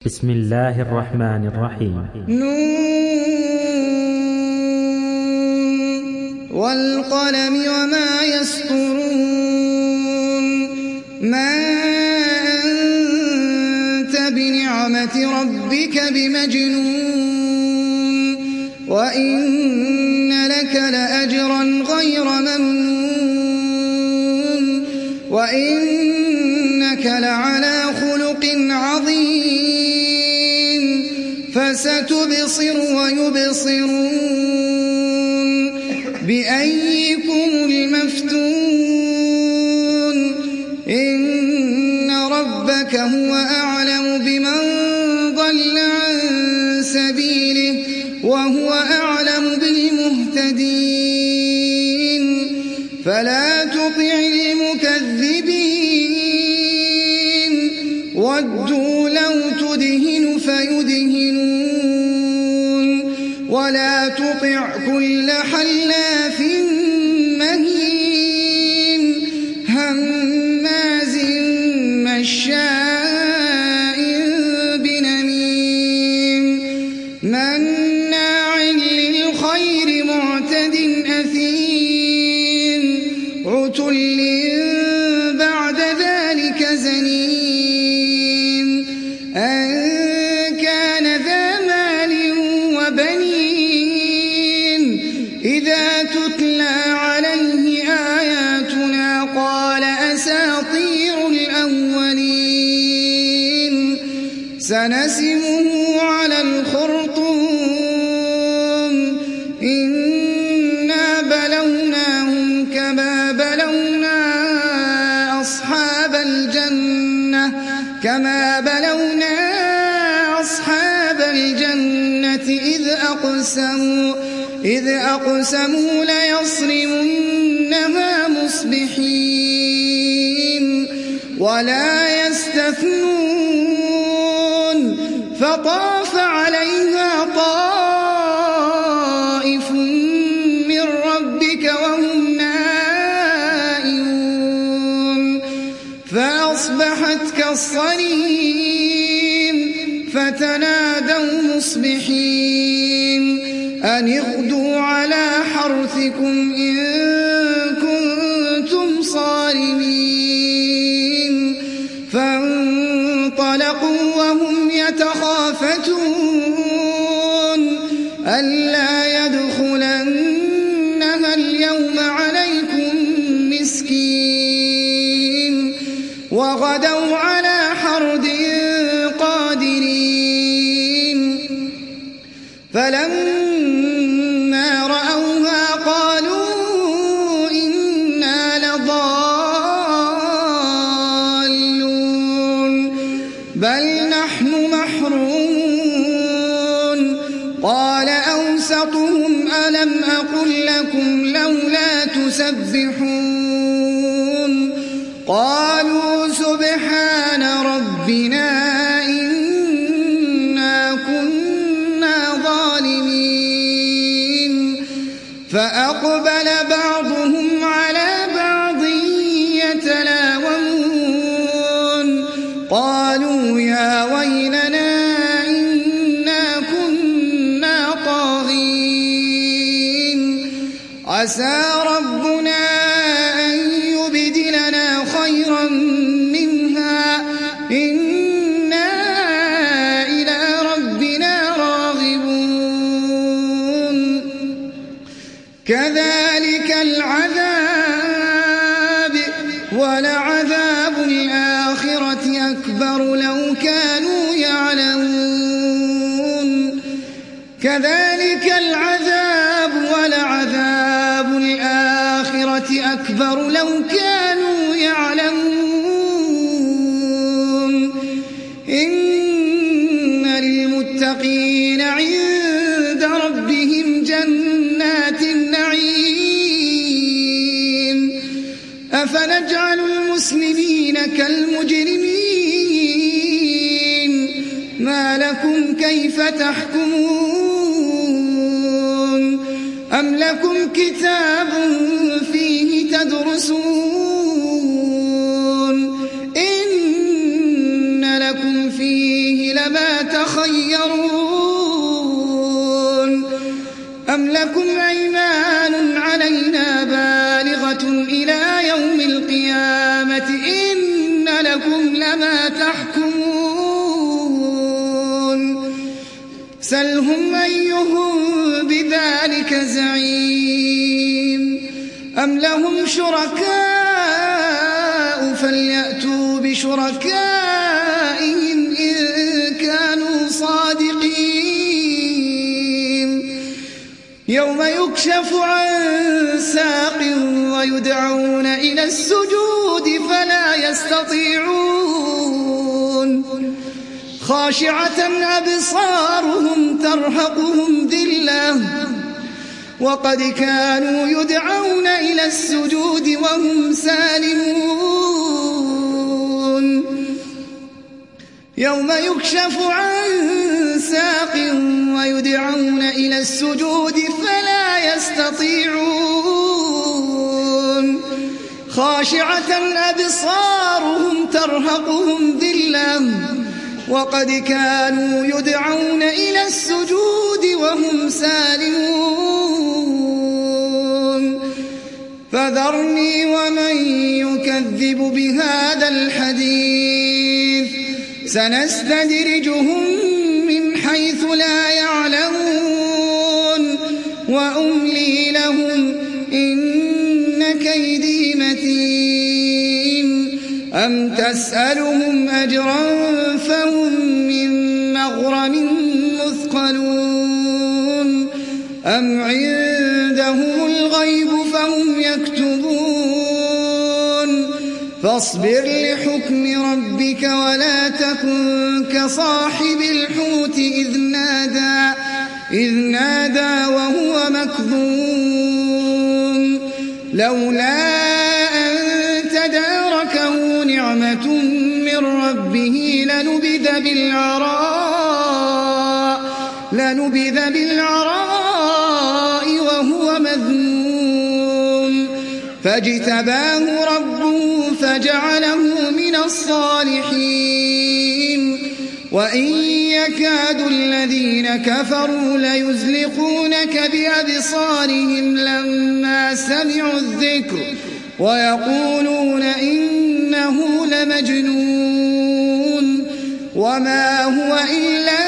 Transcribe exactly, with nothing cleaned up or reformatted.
بسم الله الرحمن الرحيم. نون والقلم وما يسطرون. ما أنت بنعمة ربك بمجنون وإن لك لأجرا غير ممنون وإنك لعلى خلق عظيم. فستبصر ويبصرون بأيكم المفتون. إن ربك هو أعلم بمن ضل عن سبيله وهو أعلم بالمهتدين. فلا تطع المكذبين ودوا لو تدهن فيدهنون ولا تطع كل حلاف مهين هماز مشاء بنميم مناع للخير معتد أثيم عتل بعد ذلك زنيم أن كان ذا مال وبنين إذا تتلى عليه آياتنا قال أساطير الأولين. سنسمه على الخرطوم إنا بلوناهم كما بلونا أصحاب الجنة كما بلونا أصحاب الجنة إذ أقسموا إذ أقسموا ليصرمنها مصبحين ولا يستثنون. فطاف عليها طائف من ربك وهم نائمون فأصبحت كالصريم. فتنادوا مصبحين أن اغدوا على حرثكم إن كنتم صارمين. فانطلقوا وهم يتخافتون ألا يدخلنها اليوم عليكم مسكين وغدوا على حرد قادرين. فلما رأوها قالوا إنا لضالون بل نحن محرومون. قال أوسطهم ألم أقل لكم لولا تسبحون قالوا سبحان ربنا إنا كنا ظالمين. فأقبل بعضهم على بعض يتلاومون قالوا يا ويلنا إنا كنا طاغين. عسى ربنا أن يبدلنا خيرا منها إنا إلى ربنا راغبون. كذلك العذاب ولعذاب الآخرة أكبر لو كانوا يعلمون. كذلك العذاب ولعذاب الآخرة أكبر لو كانوا يعلمون. إن للمتقين عند ربهم جنات النعيم. أفنجعل المسلمين كالمجرمين ما لكم كيف تحكمون أم لكم كتاب فيه تدرسون إن لكم فيه لما تخيرون أم لكم أيمان علينا بالغة إلى يوم القيامة إن لكم لما تحكمون سلهم أيهم بذلك زعيم أم لهم شركاء فليأتوا بشركائهم إن كانوا صادقين يوم يكشف عن ساق ويدعون إلى السجود فلا يستطيعون خاشعة أبصارهم ترهقهم ذلة وقد كانوا يدعون إلى السجود وهم سالمون يوم يكشف عن ساق ويدعون إلى السجود فلا يستطيعون خاشعة أبصارهم ترهقهم ذلة وقد كانوا يدعون إلى السجود وهم سالمون فذرني ومن يكذب بهذا الحديث سنستدرجهم من حيث لا يعلمون وأملي لهم إن كيدي متين أم تسألهم أجرا فهم من مغرم مثقلون أم عندهم الغيب فهم يكتبون فاصبر لحكم ربك ولا تكن كصاحب الحوت إذ نادى إذ نادى وهو مكظوم لولا أن تداركه نعمة من ربه لنبذ بالعراء لنبذ بالعراء وهو مذموم فاجتباه ربه فجعله من الصالحين وإن يكاد الذين كفروا ليزلقونك بأبصارهم لما سمعوا الذكر ويقولون إنه لمجنون وما هو إلا